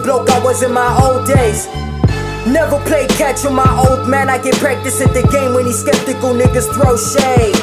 bloke I was in my old days. Never played catch with my old man. I get practice at the game when these skeptical niggas throw shade.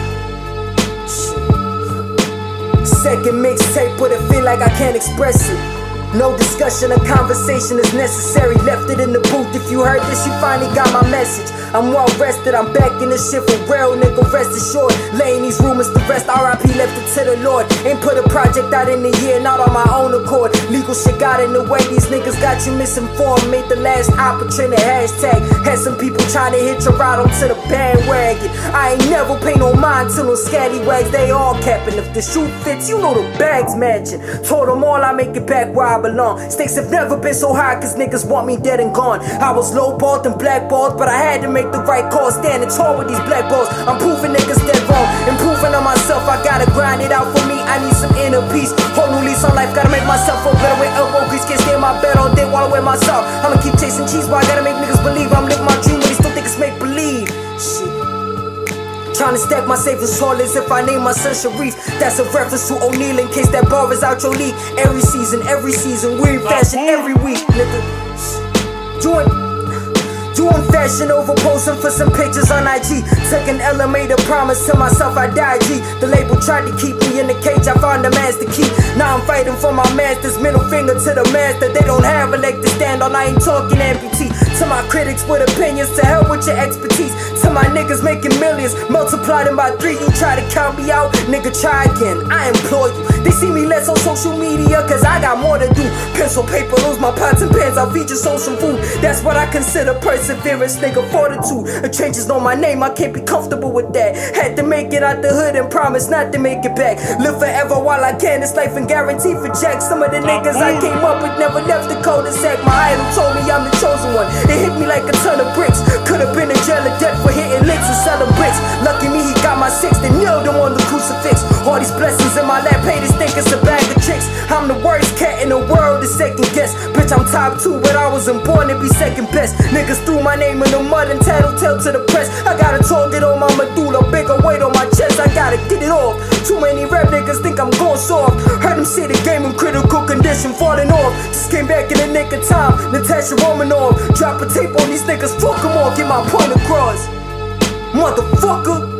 Second mixtape, but it feel like I can't express it. No discussion or conversation is necessary. Left it in the booth. If you heard this, you finally got my message. I'm well rested, I'm back in this shit for real, nigga, rest assured. Laying these rumors to rest, R.I.P. left it to the Lord. Ain't put a project out in a year, not on my own accord. Legal shit got in the way, these niggas got you misinformed. Made the last opportunity hashtag. Had some people trying to hitch a ride onto the bandwagon. I ain't never pay no mind to no scattywags, they all capping. If the shoe fits, you know the bag's matching. Told them all I make it back where I belong. Stakes have never been so high cause niggas want me dead and gone. I was lowballed and blackballed, but I had to make the right call. Standing tall with these black balls, I'm proving niggas dead wrong. Improving on myself, I gotta grind it out for me. I need some inner peace, whole new lease on life. Gotta make myself feel better with elbow grease. Can't stay in my bed all day while I wear myself. I'ma keep chasing cheese, but I gotta make niggas believe I'm living my dream, but they still think it's make believe. Shit. Trying to stack my savings tall as if I name my son Sharif. That's a reference to O'Neal in case that bar is out your league. Every season, we in fashion every week, nigga. Doing fashion over posing for some pictures on IG. Took an L and made a promise to myself I'd die G. The label tried to keep me in the cage, I found the master key. Now I'm fighting for my masters, middle finger to the master. They don't have a leg to stand on, I ain't talking amputee. To my critics with opinions, to hell with your expertise. To my niggas making millions, multiply them by 3. You try to count me out, nigga, try again, I implore you. They see me less on social media cause I got more to do. Pencil, paper, those my pots and pans, I'll feed you social food. That's what I consider perseverance, nigga, fortitude. A change is on my name, I can't be comfortable with that. Had to make it out the hood and promise not to make it back. Live forever while I can, it's life and guarantee for Jack. Some of the niggas I came up with never left the cul-de-sac. My idol told me I'm the chosen one. It hit me like a ton of bricks. Could've been in jail of death for hitting licks and selling bricks. Lucky me, he got my 6, then nailed him on the crucifix. All these blessings in my lap, haters think it's a bag of tricks. I'm the worst cat in the world to second guess. Bitch, I'm top 2, but I wasn't born to be second best. Niggas threw my name in the mud and tattletale to the press. I got a target on my medulla, bigger weight on my chest. I gotta get it off. Too many rap niggas think I'm going soft. Heard them say the game in critical condition, falling off. Just came back in the nick of time. Natasha Romanoff, drop a tape on these niggas, fuck them all, get my point across. Motherfucker.